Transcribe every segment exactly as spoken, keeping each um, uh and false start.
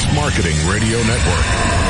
Marketing Radio Network.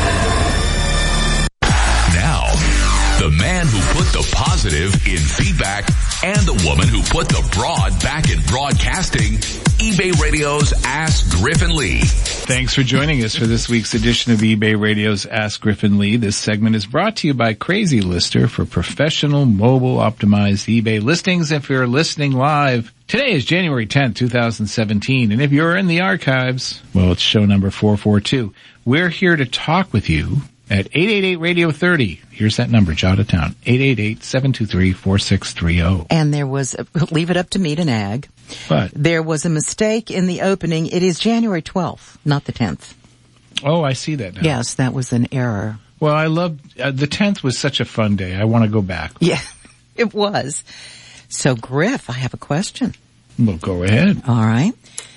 Now, the man who put the positive in feedback and the woman who put the broad back in broadcasting, eBay Radio's Ask Griffin Lee. Thanks for joining us for this week's edition of eBay Radio's Ask Griffin Lee. This segment is brought to you by Crazy Lister for professional mobile optimized eBay listings. If you're listening live, today is January tenth, twenty seventeen, and if you're in the archives, well, it's show number four forty-two. We're here to talk with you at eight eight eight radio thirty. Here's that number, jot it down, eight eight eight, seven two three, four six three zero. And there was, leave it up to me to nag. But there was a mistake in the opening. It is January twelfth, not the tenth. Oh, I see that now. Yes, that was an error. Well, I love, uh, the tenth was such a fun day. I want to go back. Yeah, it was. So, Griff, I have a question. Well, go ahead. All right.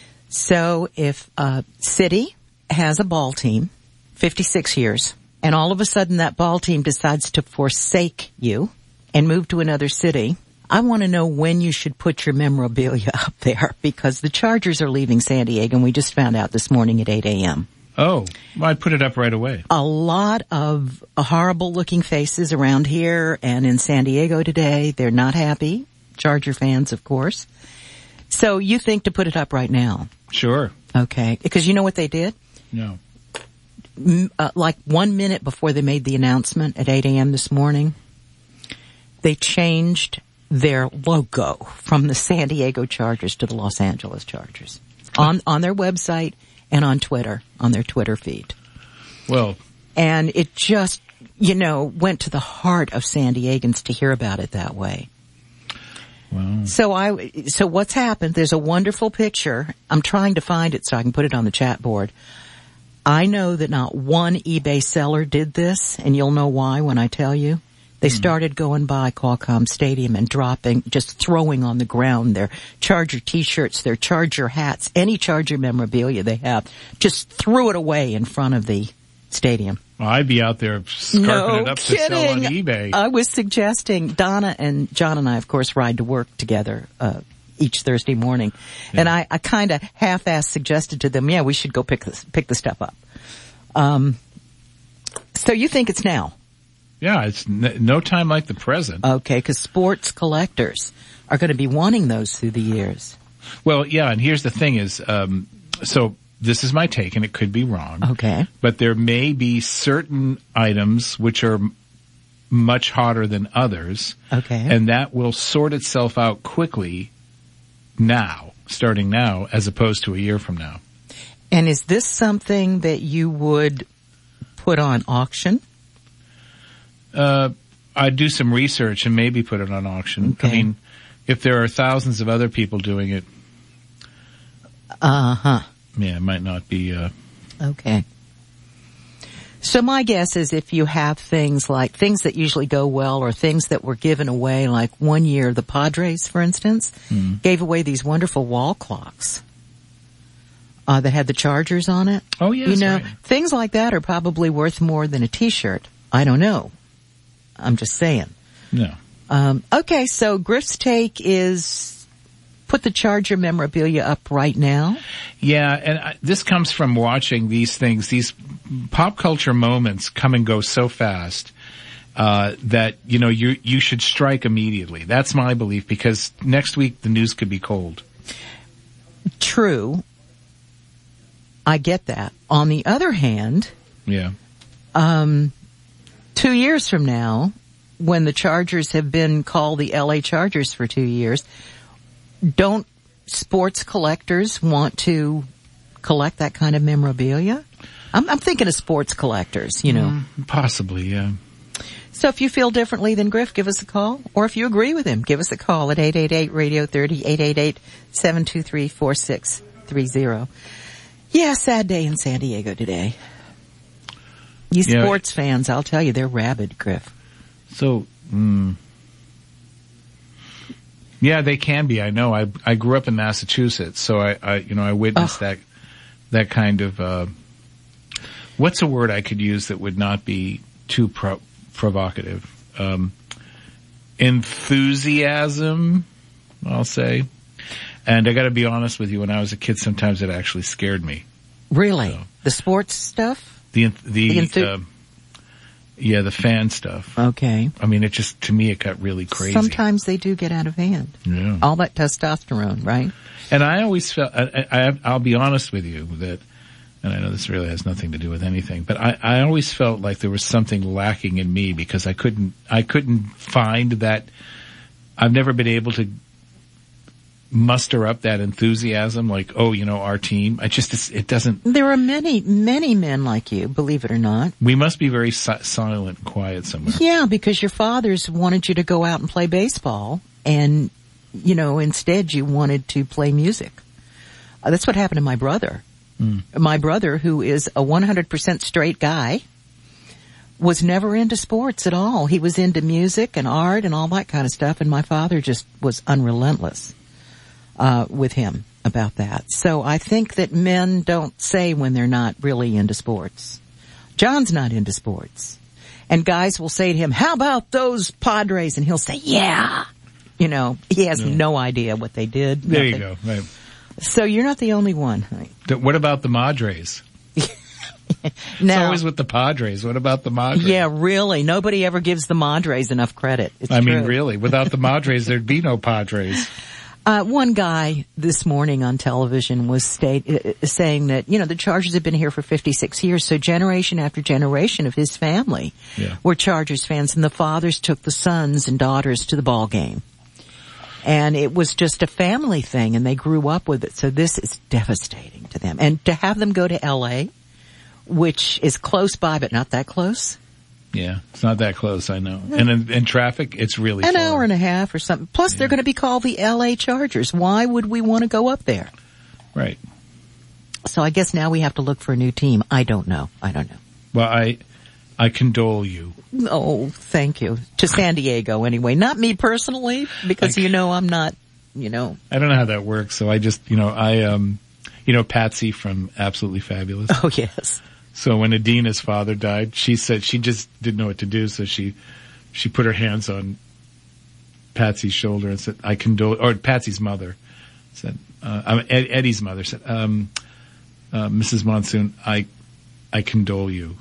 So, if a city has a ball team, fifty-six years, and all of a sudden that ball team decides to forsake you and move to another city, I want to know when you should put your memorabilia up there, because the Chargers are leaving San Diego, and we just found out this morning at eight a.m. Oh, well, I'd put it up right away. A lot of horrible-looking faces around here and in San Diego today. They're not happy. Charger fans, of course. So you think to put it up right now? Sure. Okay. Because you know what they did? No. Uh, like one minute before they made the announcement at eight a.m. this morning, they changed their logo from the San Diego Chargers to the Los Angeles Chargers on on their website and on Twitter, on their Twitter feed. Well, and it just, you know, went to the heart of San Diegans to hear about it that way. Wow. So I, so what's happened? There's a wonderful picture. I'm trying to find it so I can put it on the chat board. I know that not one eBay seller did this, and you'll know why when I tell you. They mm. started going by Qualcomm Stadium and dropping, just throwing on the ground their Charger t-shirts, their Charger hats, any Charger memorabilia they have, just threw it away in front of the stadium. Well, I'd be out there scarping no it up kidding. to sell on eBay. I was suggesting, Donna and John and I, of course, ride to work together uh each Thursday morning. Yeah. And I, I kind of half-assed suggested to them, yeah, we should go pick this, pick the stuff up. Um, so you think it's now? Yeah, it's n- no time like the present. Okay, because sports collectors are going to be wanting those through the years. Well, yeah, and here's the thing is, um, so this is my take, and it could be wrong. Okay. But there may be certain items which are m- much hotter than others. Okay. And that will sort itself out quickly now, starting now, as opposed to a year from now. And is this something that you would put on auction? Uh, I'd do some research and maybe put it on auction. Okay. I mean, if there are thousands of other people doing it, uh-huh. Yeah, it might not be, uh... Okay. So my guess is if you have things like, things that usually go well or things that were given away, like one year, the Padres, for instance, mm. gave away these wonderful wall clocks. Uh, that had the Chargers on it. Oh, yes. You know, right. Things like that are probably worth more than a t-shirt. I don't know. I'm just saying. No. Um, okay, so Griff's take is put the Charger memorabilia up right now. Yeah, and I, this comes from watching these things, these pop culture moments come and go so fast uh, that, you know, you you should strike immediately. That's my belief, because next week the news could be cold. True. I get that. On the other hand, yeah, um, two years from now, when the Chargers have been called the L A Chargers for two years, don't sports collectors want to collect that kind of memorabilia? I'm, I'm thinking of sports collectors, you know. Mm, possibly, yeah. So if you feel differently than Griff, give us a call. Or if you agree with him, give us a call at eight eight eight radio thirty, eight eight eight, seven two three, four six three zero. Yeah, sad day in San Diego today. You yeah, sports fans, I'll tell you, they're rabid, Griff. So, mm, yeah, they can be. I know. I I grew up in Massachusetts, so I, I you know I witnessed oh. that that kind of uh, what's a word I could use that would not be too pro- provocative? Um, enthusiasm, I'll say. And I got to be honest with you, when I was a kid, sometimes it actually scared me. Really? So, the sports stuff? The, the, the enthu- uh, yeah, the fan stuff. Okay. I mean, it just, to me, it got really crazy. Sometimes they do get out of hand. Yeah. All that testosterone, right? And I always felt, I, I, I'll be honest with you that, and I know this really has nothing to do with anything, but I, I always felt like there was something lacking in me because I couldn't, I couldn't find that, I've never been able to muster up that enthusiasm like, oh, you know, our team. I just, it doesn't. There are many, many men like you, believe it or not. We must be very si- silent and quiet somewhere. Yeah, because your fathers wanted you to go out and play baseball and, you know, instead you wanted to play music. Uh, that's what happened to my brother. Mm. My brother, who is a one hundred percent straight guy, was never into sports at all. He was into music and art and all that kind of stuff, and my father just was unrelentless uh with him about that. So I think that men don't say when they're not really into sports. John's not into sports. And guys will say to him, how about those Padres? And he'll say, yeah. You know, he has no, no idea what they did. There nothing. you go. Right. So you're not the only one. What about the Madres? Now, it's always with the Padres. What about the Madres? Yeah, really. Nobody ever gives the Madres enough credit. It's I true. mean, really. Without the Madres, there'd be no Padres. Uh, one guy this morning on television was state, uh, saying that, you know, the Chargers have been here for fifty-six years, so generation after generation of his family yeah. were Chargers fans, and the fathers took the sons and daughters to the ball game. And it was just a family thing, and they grew up with it, so this is devastating to them. And to have them go to L A, which is close by, but not that close. Yeah, it's not that close, I know. And in, in traffic, it's really An far. hour and a half or something. Plus, yeah. they're going to be called the L A Chargers. Why would we want to go up there? Right. So I guess now we have to look for a new team. I don't know. I don't know. Well, I, I condole you. Oh, thank you. To San Diego, anyway. Not me personally, because you know I'm not, you know. I don't know how that works, so I just, you know, I, um, you know, Patsy from Absolutely Fabulous. Oh, yes. So when Adina's father died, she said she just didn't know what to do, so she, she put her hands on Patsy's shoulder and said, I condole, or Patsy's mother said, uh, Ed, Eddie's mother said, um, uh, Missus Monsoon, I, I condole you.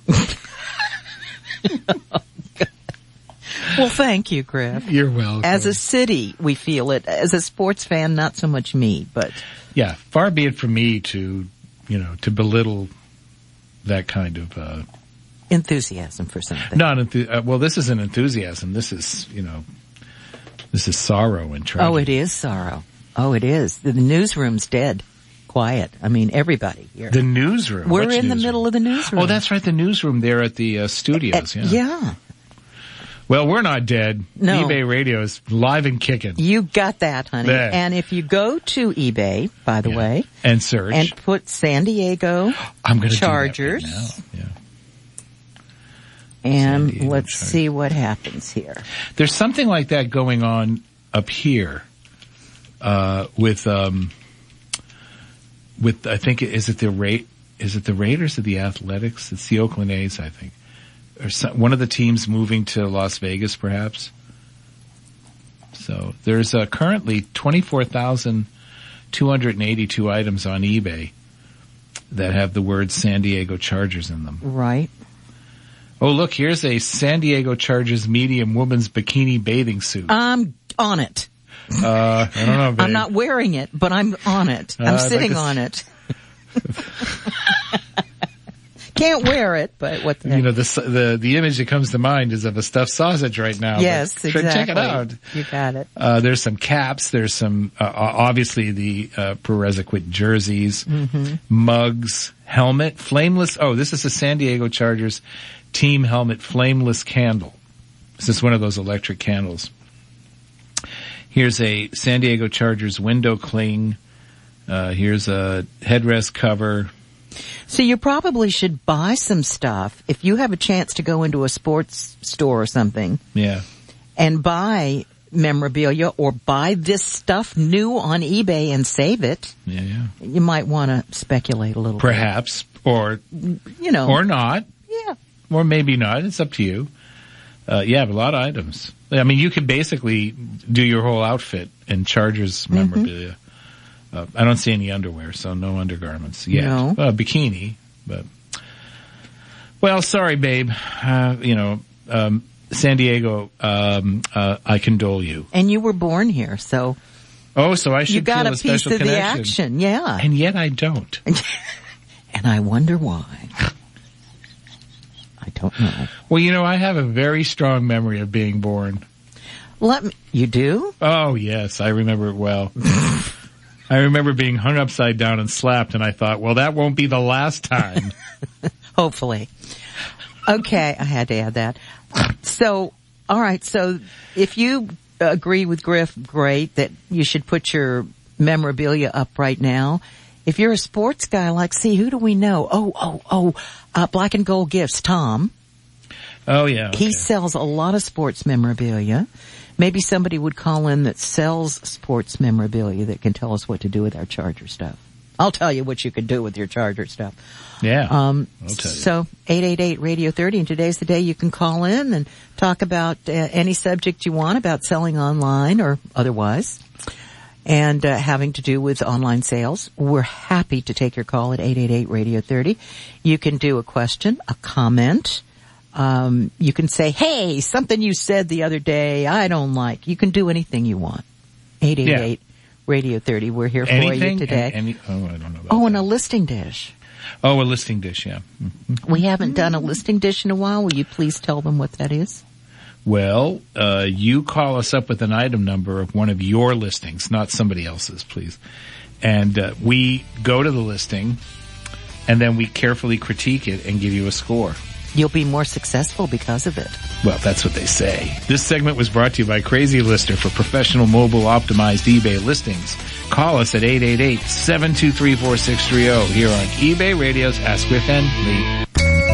Well, thank you, Griff. You're welcome. As a city, we feel it. As a sports fan, not so much me, but. Yeah, far be it from me to, you know, to belittle that kind of, uh. enthusiasm for something. Not enthu- uh, well, this isn't enthusiasm. This is, you know, this is sorrow and tragedy. Oh, it is sorrow. Oh, it is. The newsroom's dead. Quiet. I mean, everybody here. The newsroom. We're Which in newsroom? the middle of the newsroom. Oh, that's right. The newsroom there at the uh, studios. Uh, yeah. yeah. Well, we're not dead. No. eBay Radio is live and kicking. You got that, honey. There. And if you go to eBay, by the yeah. way, and search and put San Diego I'm gonna Chargers, do that right now. Yeah. and let's Chargers. see what happens here. There's something like that going on up here uh, with um, with I think is it the Ra- is it the Raiders or the Athletics? It's the Oakland A's, I think. Or some, one of the teams moving to Las Vegas, perhaps. So there's uh, currently twenty-four thousand two hundred eighty-two items on eBay that have the word San Diego Chargers in them. Right. Oh, look, here's a San Diego Chargers medium woman's bikini bathing suit. I'm on it. Uh, I don't know, babe. I'm not wearing it, but I'm on it. I'm Uh, sitting like on it. Can't wear it, but what the heck? You know, the, the, the image that comes to mind is of a stuffed sausage right now. Yes, but exactly. Check it out. You got it. Uh, there's some caps. There's some, uh, obviously the, uh, prerequisite jerseys, mm-hmm. mugs, helmet, flameless. Oh, this is a San Diego Chargers team helmet flameless candle. This is one of those electric candles. Here's a San Diego Chargers window cling. Uh, here's a headrest cover. So you probably should buy some stuff if you have a chance to go into a sports store or something. Yeah. And buy memorabilia or buy this stuff new on eBay and save it. Yeah, yeah. You might want to speculate a little Perhaps. Bit. Or, you know. Or not. Yeah. Or maybe not. It's up to you. Uh, yeah, a lot of items. I mean, you could basically do your whole outfit in Chargers memorabilia. Mm-hmm. Uh, I don't see any underwear, so no undergarments yet. No. Uh, bikini, but, well, sorry, babe. Uh, you know, um, San Diego, um, uh, I condole you. And you were born here, so. Oh, so I should you got feel a, a special piece of connection. the action, yeah. And yet I don't. And I wonder why. I don't know. Well, you know, I have a very strong memory of being born. Let me, you do? Oh, yes, I remember it well. I remember being hung upside down and slapped, and I thought, well, that won't be the last time. Hopefully. Okay, I had to add that. So, all right, so if you agree with Griff, great, that you should put your memorabilia up right now. If you're a sports guy, like, see, who do we know? Oh, oh, oh, uh, Black and Gold Gifts, Tom. Oh, yeah. Okay. He sells a lot of sports memorabilia. Maybe somebody would call in that sells sports memorabilia that can tell us what to do with our Charger stuff. I'll tell you what you can do with your Charger stuff. Yeah. Um, I'll tell you. So, eight eight eight radio thirty, and today's the day you can call in and talk about uh, any subject you want about selling online or otherwise, and uh, having to do with online sales. We're happy to take your call at eight eight eight radio thirty. You can do a question, a comment. Um, you can say, hey, something you said the other day I don't like. You can do anything you want. eight eight eight radio thirty. We're here for Anything? you today. Any, oh, I don't know about Oh, and that. a listing dish. Oh, a listing dish, yeah. Mm-hmm. We haven't done a listing dish in a while. Will you please tell them what that is? Well, uh, you call us up with an item number of one of your listings, not somebody else's, please. And uh, we go to the listing, and then we carefully critique it and give you a score. You'll be more successful because of it. Well, that's what they say. This segment was brought to you by Crazy Lister for professional mobile optimized eBay listings. Call us at eight eight eight, seven two three, four six three zero here on eBay Radio's Ask Griff and Lee.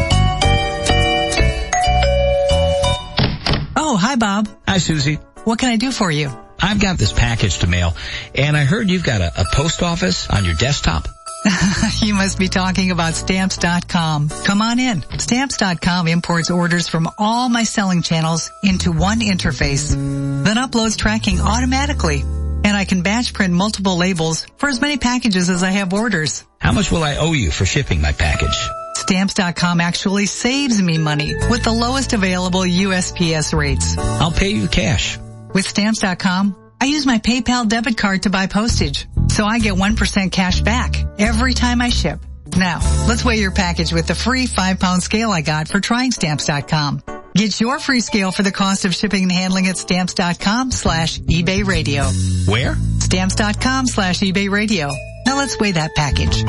Oh, hi, Bob. Hi, Susie. What can I do for you? I've got this package to mail, and I heard you've got a, a post office on your desktop. You must be talking about Stamps dot com. Come on in. Stamps dot com imports orders from all my selling channels into one interface, then uploads tracking automatically. And I can batch print multiple labels for as many packages as I have orders. How much will I owe you for shipping my package? Stamps dot com actually saves me money with the lowest available U S P S rates. I'll pay you cash. With Stamps dot com, I use my PayPal debit card to buy postage, so I get one percent cash back every time I ship. Now, let's weigh your package with the free five pound scale I got for trying Stamps dot com. Get your free scale for the cost of shipping and handling at Stamps dot com slash eBay Radio. Where? Stamps dot com slash eBay Radio. Now let's weigh that package.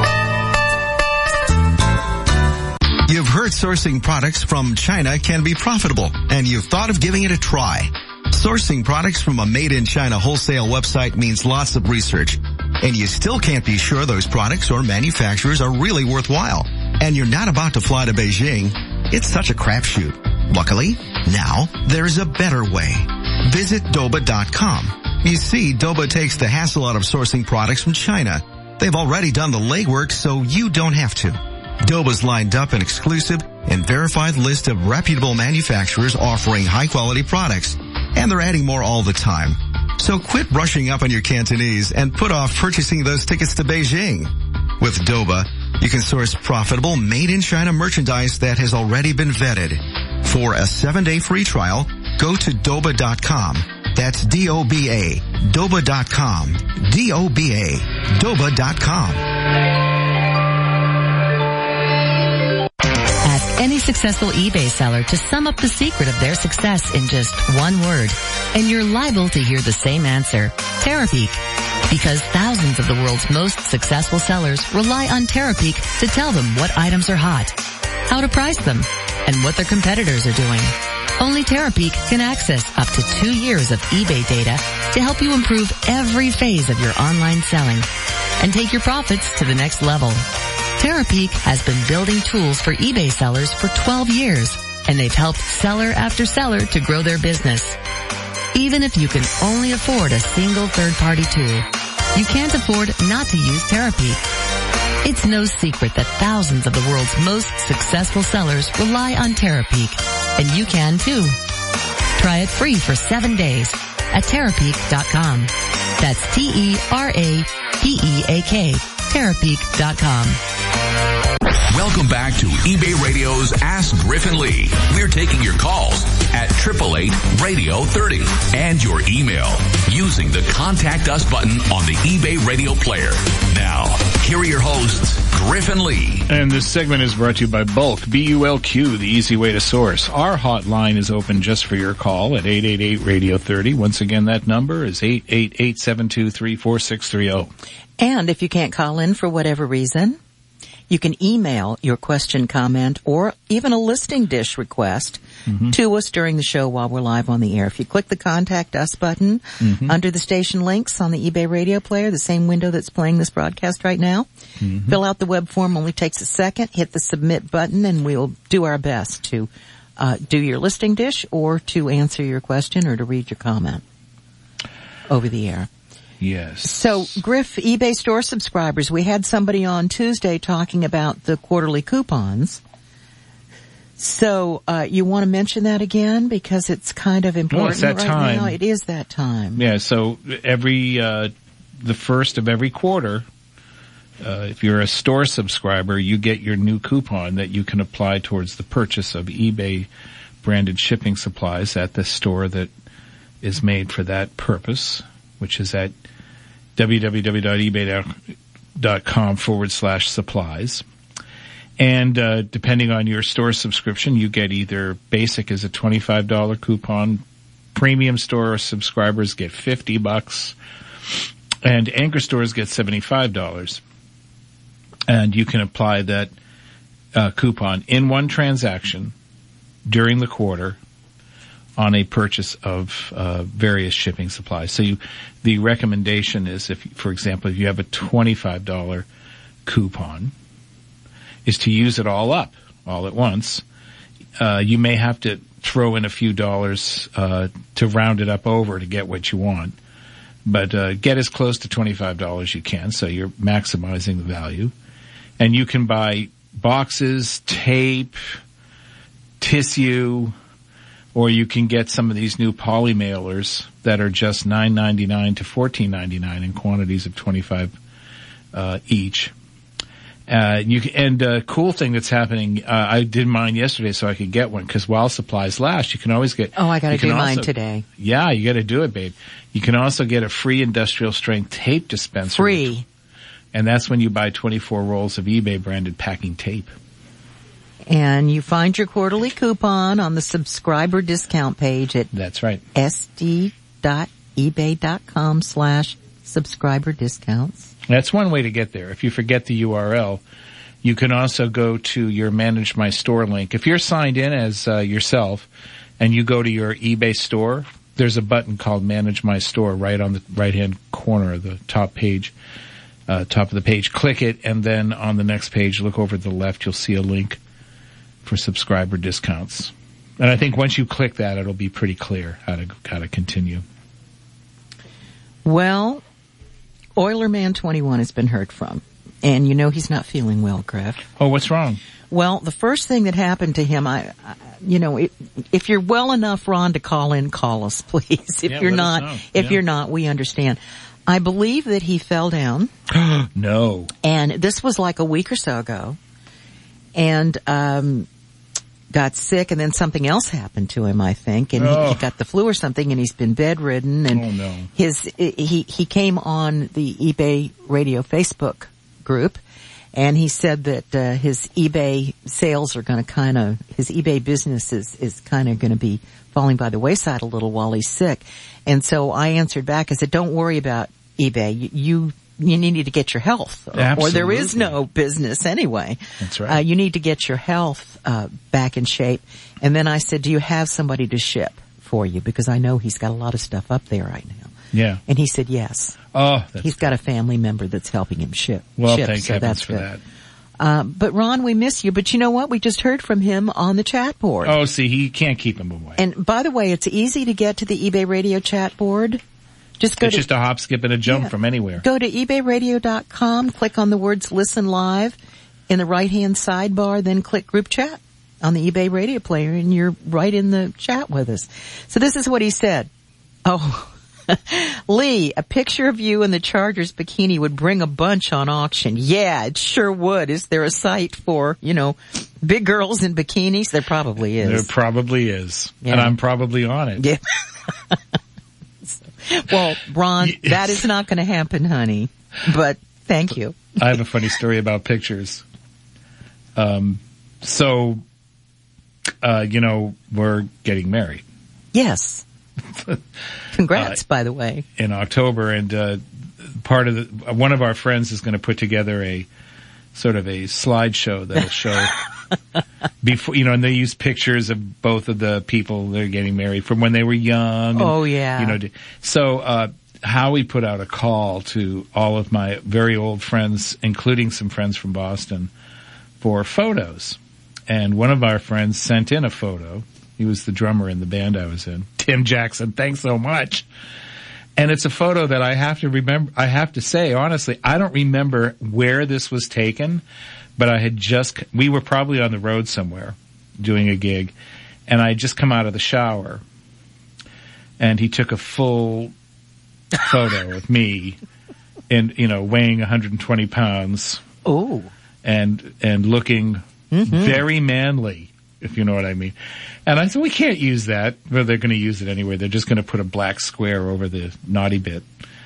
You've heard sourcing products from China can be profitable, and you've thought of giving it a try. Sourcing products from a made-in-China wholesale website means lots of research, and you still can't be sure those products or manufacturers are really worthwhile. And you're not about to fly to Beijing. It's such a crapshoot. Luckily, now there's a better way. Visit Doba dot com. You see, Doba takes the hassle out of sourcing products from China. They've already done the legwork, so you don't have to. Doba's lined up an exclusive and verified list of reputable manufacturers offering high-quality products, and they're adding more all the time. So quit brushing up on your Cantonese and put off purchasing those tickets to Beijing. With Doba, you can source profitable made-in-China merchandise that has already been vetted. For a seven-day free trial, go to Doba dot com. That's D O B A. Doba dot com. D O B A. Doba dot com. Ask any successful eBay seller to sum up the secret of their success in just one word, and you're liable to hear the same answer: Terapeak. Because thousands of the world's most successful sellers rely on Terapeak to tell them what items are hot, how to price them, and what their competitors are doing. Only Terapeak can access up to two years of eBay data to help you improve every phase of your online selling and take your profits to the next level. Terapeak has been building tools for eBay sellers for twelve years, and they've helped seller after seller to grow their business. Even if you can only afford a single third-party tool, you can't afford not to use Terapeak. It's no secret that thousands of the world's most successful sellers rely on Terapeak, and you can too. Try it free for seven days at Terapeak dot com. That's T E R A P E A K, Terapeak dot com. Welcome back to eBay Radio's Ask Griffin Lee. We're taking your calls at eight eight eight, radio thirty and your email using the Contact Us button on the eBay Radio player. Now, here are your hosts, Griffin Lee. And this segment is brought to you by Bulk, B U L Q, the easy way to source. Our hotline is open just for your call at eight eight eight, radio thirty. Once again, that number is eight eight eight, seven two three, four six three zero. And if you can't call in for whatever reason, you can email your question, comment, or even a listing dish request mm-hmm. to us during the show while we're live on the air. If you click the Contact Us button mm-hmm. under the station links on the eBay Radio player, the same window that's playing this broadcast right now, mm-hmm. fill out the web form, only takes a second, hit the submit button, and we'll do our best to uh, do your listing dish or to answer your question or to read your comment over the air. Yes. So, Griff, eBay store subscribers, we had somebody on Tuesday talking about the quarterly coupons. So, uh, you want to mention that again because it's kind of important well, it's that right time. now. It is that time. Yeah, so every, uh, the first of every quarter, uh, if you're a store subscriber, you get your new coupon that you can apply towards the purchase of eBay branded shipping supplies at the store that is made for that purpose, which is at www.ebay.com forward slash supplies. And uh, depending on your store subscription, you get either basic as a twenty-five dollars coupon, premium store subscribers get fifty bucks, and anchor stores get seventy-five dollars. And you can apply that uh, coupon in one transaction during the quarter on a purchase of uh, various shipping supplies. So you, the recommendation is, if, for example, if you have a twenty-five dollars coupon, is to use it all up, all at once. Uh, you may have to throw in a few dollars uh, to round it up over to get what you want. But uh, get as close to twenty-five dollars you can, so you're maximizing the value. And you can buy boxes, tape, tissue, or you can get some of these new poly mailers that are just nine ninety-nine to fourteen ninety-nine in quantities of twenty-five uh, each. Uh, you can, and uh, cool thing that's happening, uh, I did mine yesterday so I could get one because while supplies last, you can always get. Oh, I got to do also, mine today. Yeah, you got to do it, babe. You can also get a free industrial strength tape dispenser. Free. And that's when you buy twenty-four rolls of eBay branded packing tape. And you find your quarterly coupon on the subscriber discount page at that's right. sd.ebay.com slash subscriber discounts. That's one way to get there. If you forget the U R L, you can also go to your Manage My Store link. If you're signed in as uh, yourself and you go to your eBay store, there's a button called Manage My Store right on the right-hand corner of the top page, uh, top of the page. Click it, and then on the next page, look over to the left, you'll see a link for subscriber discounts. And I think once you click that, it'll be pretty clear how to how to continue. Well, Oilerman twenty-one has been heard from. And you know he's not feeling well, Griff. Oh, what's wrong? Well, the first thing that happened to him, I, I you know, it, if you're well enough, Ron, to call in, call us, please. If yeah, you're not, if yeah. you're not, we understand. I believe that he fell down. No. And this was like a week or so ago. And, um, got sick, and then something else happened to him, I think, and oh. he, he got the flu or something, and he's been bedridden. And oh, no. his he he came on the eBay Radio Facebook group, and he said that uh, his eBay sales are going to kind of his eBay business is is kind of going to be falling by the wayside a little while he's sick. And so I answered back. I said, "Don't worry about eBay. You." you You need to get your health, or, or there is no business anyway. That's right. Uh, you need to get your health uh, back in shape. And then I said, do you have somebody to ship for you? Because I know he's got a lot of stuff up there right now. Yeah. And he said yes. Oh, that's he's got a family member that's helping him ship. Well, ship, thank so heavens that's for good. that. Uh, but Ron, we miss you. But you know what? We just heard from him on the chat board. Oh, see, he can't keep him away. And by the way, it's easy to get to the eBay Radio chat board. Just go it's to, just a hop, skip, and a jump yeah, from anywhere. Go to ebay radio dot com, click on the words Listen Live in the right-hand sidebar, then click Group Chat on the eBay Radio player, and you're right in the chat with us. So this is what he said. Oh, Lee, a picture of you in the Chargers bikini would bring a bunch on auction. Yeah, it sure would. Is there a site for, you know, big girls in bikinis? There probably is. There probably is. Yeah. And I'm probably on it. Yeah. Well, Ron, yes. That is not going to happen, honey. But thank you. I have a funny story about pictures. Um, so, uh, you know, we're getting married. Yes. Congrats, uh, by the way. In October, and uh, part of the one of our friends is going to put together a sort of a slideshow that'll show before, you know, and they use pictures of both of the people that are getting married from when they were young. And, oh yeah. You know, so uh Howie put out a call to all of my very old friends, including some friends from Boston, for photos. And one of our friends sent in a photo. He was the drummer in the band I was in. Tim Jackson, thanks so much. And it's a photo that I have to remember, I have to say, honestly, I don't remember where this was taken, but I had just, we were probably on the road somewhere doing a gig, and I had just come out of the shower. And he took a full photo of me in, you know, weighing one hundred twenty pounds. Oh. And, and looking mm-hmm. very manly, if you know what I mean. And I said, we can't use that. Well, they're going to use it anyway. They're just going to put a black square over the naughty bit.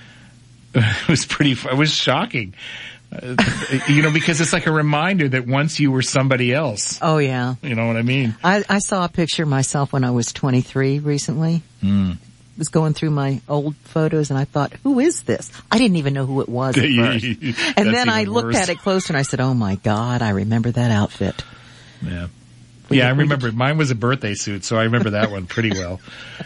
It was pretty, it was shocking. Uh, you know, because it's like a reminder that once you were somebody else. Oh yeah. You know what I mean? I, I saw a picture of myself when I was twenty-three recently. Mm. Was going through my old photos and I thought, who is this? I didn't even know who it was at first. And then I looked worse. at it closer and I said, oh my God, I remember that outfit. Yeah. We yeah, did, I remember. Did. Mine was a birthday suit, so I remember that one pretty well.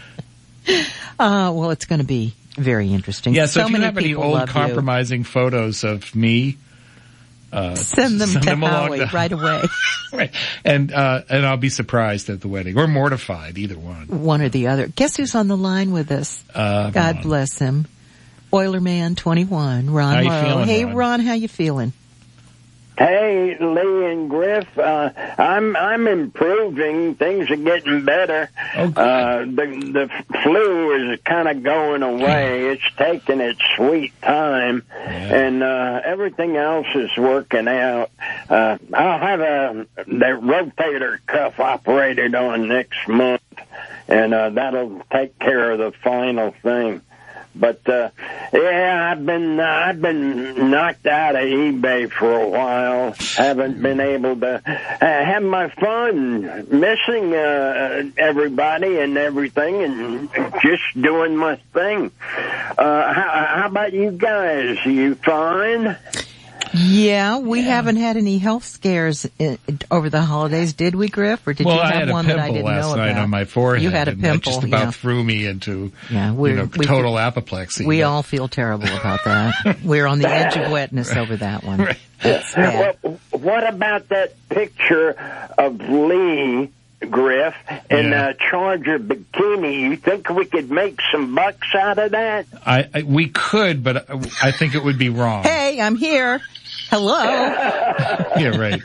Uh, well, it's going to be very interesting. Yeah, so, so if you have any old compromising you. photos of me, uh, send them send to them Howie to, right away. Right. And, uh, and I'll be surprised at the wedding, or mortified, either one. One or the other. Guess who's on the line with us? Uh, God Ron. bless him. Oilerman twenty-one, Ron How you Lowe. feeling, Hey, Ron? Ron, how you feeling? Hey, Lee and Griff, uh, I'm, I'm improving. Things are getting better. Oh, good. Uh, the, the flu is kind of going away. It's taking its sweet time. Yeah. And, uh, everything else is working out. Uh, I'll have a, the rotator cuff operated on next month. And, uh, that'll take care of the final thing. But, uh, yeah, I've been, uh, I've been knocked out of eBay for a while. Haven't been able to uh, have my fun, missing, uh, everybody and everything and just doing my thing. Uh, how, how about you guys? You fine? Yeah, we Yeah. haven't had any health scares in, over the holidays, did we, Griff? Or did well, you have I had a one that I pimple didn't last know night about? on my forehead. You had a and that pimple, just about yeah. threw me into, Yeah, you we're, know, we, total apoplexy. We but, all feel terrible about that. We're on the edge of wetness over that one. Right. It's bad. Well, what about that picture of Lee, Griff, in Yeah. a Charger bikini? You think we could make some bucks out of that? I, I, we could, but I think it would be wrong. Hey, I'm here. Hello. Yeah, right.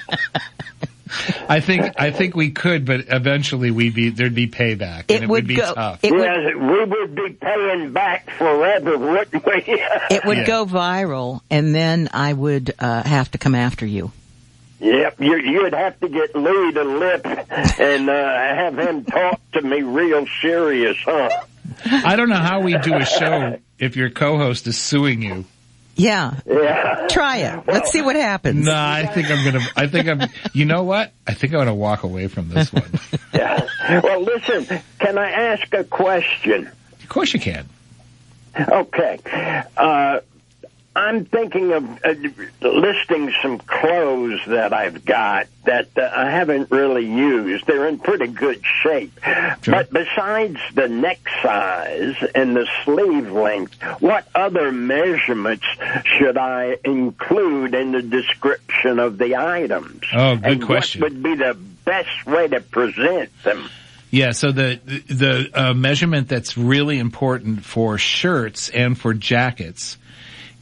I think I think we could, but eventually we'd be there'd be payback, and It it, would would be go- tough. it would- Yes, we would be paying back forever, wouldn't we? It would Yeah. go viral, and then I would uh, have to come after you. Yep, you, you'd have to get Lee to lip and uh, have him talk to me real serious, huh? I don't know how we do a show if your co-host is suing you. Yeah. Yeah. Try it. Let's see what happens. No, I think I'm gonna. I think I'm. You know what? I think I'm gonna walk away from this one. Yeah. Well, listen, can I ask a question? Of course you can. Okay. Uh, I'm thinking of uh, listing some clothes that I've got that uh, I haven't really used. They're in pretty good shape. Sure. But besides the neck size and the sleeve length, what other measurements should I include in the description of the items? Oh, good and question. What would be the best way to present them? Yeah. So the the uh, measurement that's really important for shirts and for jackets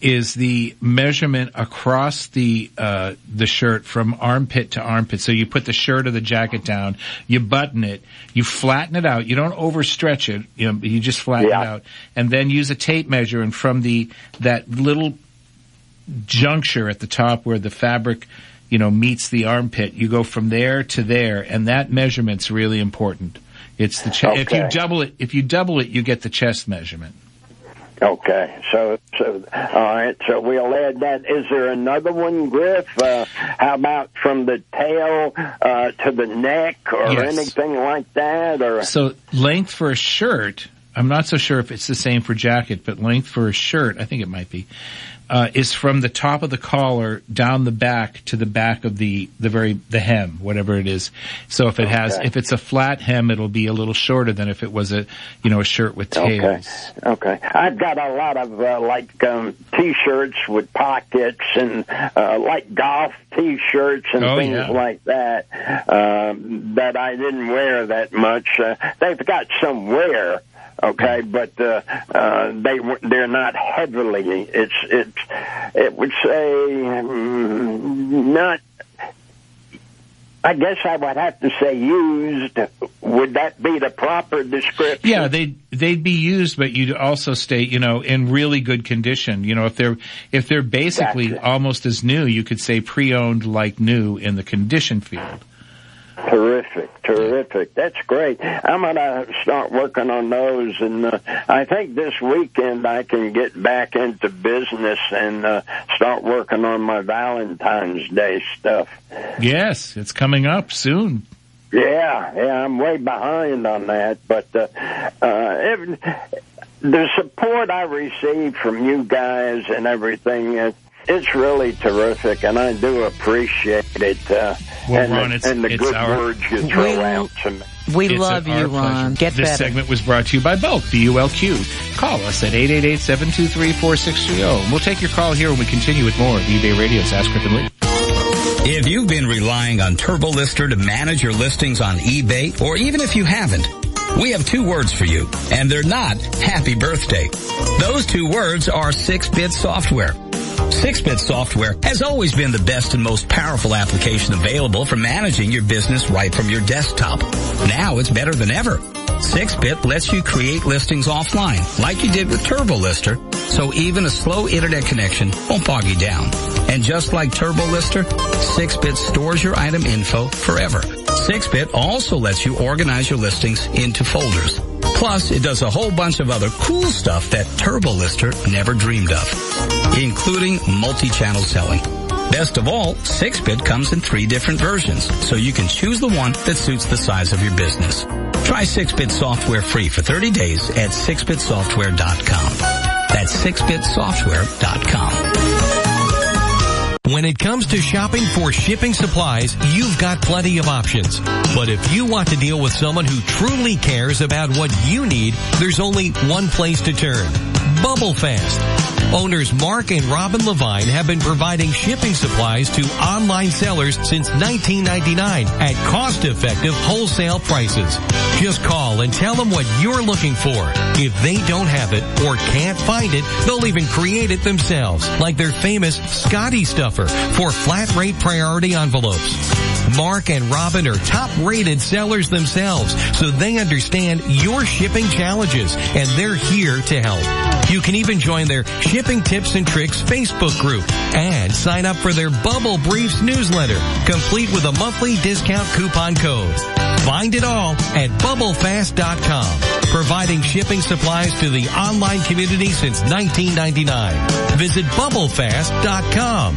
is the measurement across the uh the shirt from armpit to armpit. So you put the shirt or the jacket down, you button it, you flatten it out. You don't overstretch it. You know, you just flatten yeah. it out, and then use a tape measure. And from the that little juncture at the top where the fabric, you know, meets the armpit, you go from there to there, and that measurement's really important. It's the ch- okay. if you double it, if you double it, you get the chest measurement. Okay, so, so, all right, so we'll add that. Is there another one, Griff? Uh, how about from the tail, uh, to the neck or yes. anything like that? Or So length for a shirt, I'm not so sure if it's the same for jacket, but length for a shirt, I think it might be, uh, is from the top of the collar down the back to the back of the, the very, the hem, whatever it is. So if it okay. has, if it's a flat hem, it'll be a little shorter than if it was a, you know, a shirt with tails. Okay. Okay. I've got a lot of, uh, like, um, t-shirts with pockets and, uh, like golf t-shirts and oh, things yeah. like that, um, that I didn't wear that much. Uh, they've got some wear. Okay, but uh, uh, they they're not heavily. It's it's it would say um, not. I guess I would have to say used. Would that be the proper description? Yeah, they they'd be used, but you'd also state, you know, in really good condition. You know, if they're if they're basically gotcha. almost as new, you could say pre-owned like new in the condition field. Terrific, terrific. That's great. I'm going to start working on those, and uh, I think this weekend I can get back into business and uh, start working on my Valentine's Day stuff. Yes, it's coming up soon. Yeah, yeah, I'm way behind on that, but uh, uh, if, the support I receive from you guys and everything, uh, it's really terrific, and I do appreciate it. Uh, well, and Ron, the, it's, and the it's good our, words you throw we, out to me. We it's love you, Ron. Get this better. segment was brought to you by Bulk, B U L Q. Call us at eight eight eight, seven two three, four six three zero. We'll take your call here when we continue with more of eBay Radio's Ask Griffin Lee. If you've been relying on TurboLister to manage your listings on eBay, or even if you haven't, we have two words for you, and they're not happy birthday. Those two words are six bit software. six bit software has always been the best and most powerful application available for managing your business right from your desktop. Now it's better than ever. six bit lets you create listings offline, like you did with TurboLister, so even a slow internet connection won't bog you down. And just like TurboLister, six bit stores your item info forever. six bit also lets you organize your listings into folders. Plus, it does a whole bunch of other cool stuff that TurboLister never dreamed of, including multi-channel selling. Best of all, six bit comes in three different versions, so you can choose the one that suits the size of your business. Try six bit software free for thirty days at six bit software dot com. That's six bit software dot com. When it comes to shopping for shipping supplies, you've got plenty of options. But if you want to deal with someone who truly cares about what you need, there's only one place to turn. Bubble Fast. Owners Mark and Robin Levine have been providing shipping supplies to online sellers since nineteen ninety-nine at cost-effective wholesale prices. Just call and tell them what you're looking for. If they don't have it or can't find it, they'll even create it themselves, like their famous Scotty Stuffer for flat-rate priority envelopes. Mark and Robin are top-rated sellers themselves, so they understand your shipping challenges, and they're here to help. You can even join their Shipping Tips and Tricks Facebook group and sign up for their Bubble Briefs newsletter, complete with a monthly discount coupon code. Find it all at bubble fast dot com, providing shipping supplies to the online community since nineteen ninety-nine. Visit bubble fast dot com.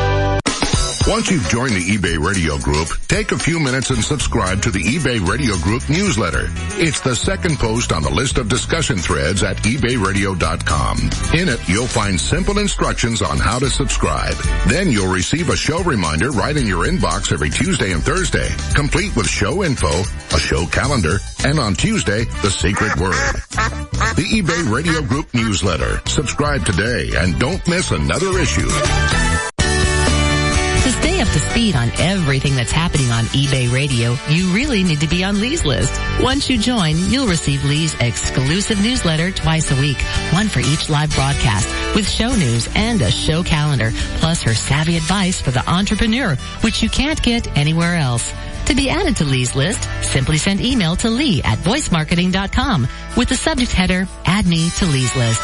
Once you've joined the eBay Radio Group, take a few minutes and subscribe to the eBay Radio Group newsletter. It's the second post on the list of discussion threads at ebay radio dot com. In it, you'll find simple instructions on how to subscribe. Then you'll receive a show reminder right in your inbox every Tuesday and Thursday, complete with show info, a show calendar, and on Tuesday, the secret word. The eBay Radio Group newsletter. Subscribe today and don't miss another issue. To stay up to to speed on everything that's happening on eBay Radio, you really need to be on Lee's list. Once you join, you'll receive Lee's exclusive newsletter twice a week, one for each live broadcast, with show news and a show calendar, plus her savvy advice for the entrepreneur, which you can't get anywhere else. To be added to Lee's list, simply send email to Lee at voice marketing dot com with the subject header, Add Me to Lee's list.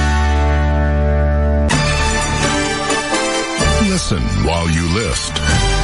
Listen while you list.